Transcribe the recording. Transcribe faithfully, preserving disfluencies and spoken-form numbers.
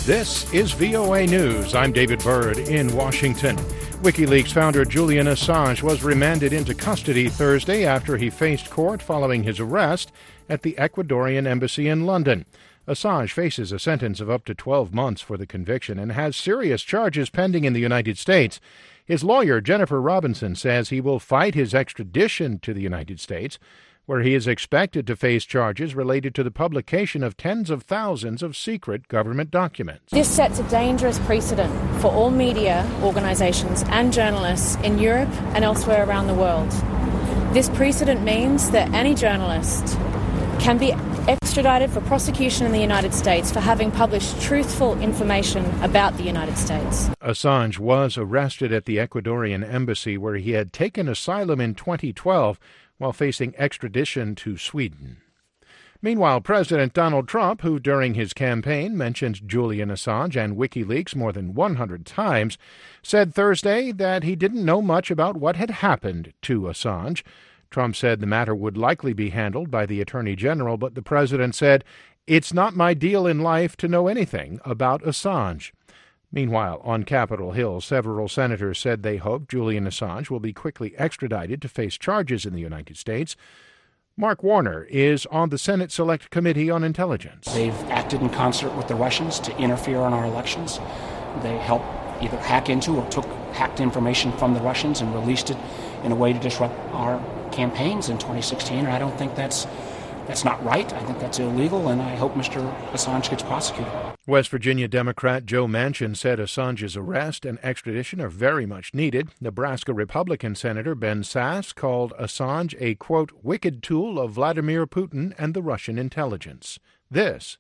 This is V O A News. I'm David Byrd in Washington. WikiLeaks founder Julian Assange was remanded into custody Thursday after he faced court following his arrest at the Ecuadorian embassy in London. Assange faces a sentence of up to twelve months for the conviction and has serious charges pending in the United States. His lawyer, Jennifer Robinson, says he will fight his extradition to the United States, where he is expected to face charges related to the publication of tens of thousands of secret government documents. This sets a dangerous precedent for all media organizations and journalists in Europe and elsewhere around the world. This precedent means that any journalist can be extradited for prosecution in the United States for having published truthful information about the United States. Assange was arrested at the Ecuadorian embassy, where he had taken asylum in twenty twelve while facing extradition to Sweden. Meanwhile, President Donald Trump, who during his campaign mentioned Julian Assange and WikiLeaks more than one hundred times, said Thursday that he didn't know much about what had happened to Assange. Trump said the matter would likely be handled by the Attorney General, but the president said, "It's not my deal in life to know anything about Assange." Meanwhile, on Capitol Hill, several senators said they hope Julian Assange will be quickly extradited to face charges in the United States. Mark Warner is on the Senate Select Committee on Intelligence. They've acted in concert with the Russians to interfere in our elections. They helped either hack into or took hacked information from the Russians and released it in a way to disrupt our campaigns in twenty sixteen. And I don't think that's that's not right. I think that's illegal, and I hope Mister Assange gets prosecuted. West Virginia Democrat Joe Manchin said Assange's arrest and extradition are very much needed. Nebraska Republican Senator Ben Sasse called Assange a, quote, wicked tool of Vladimir Putin and the Russian intelligence. This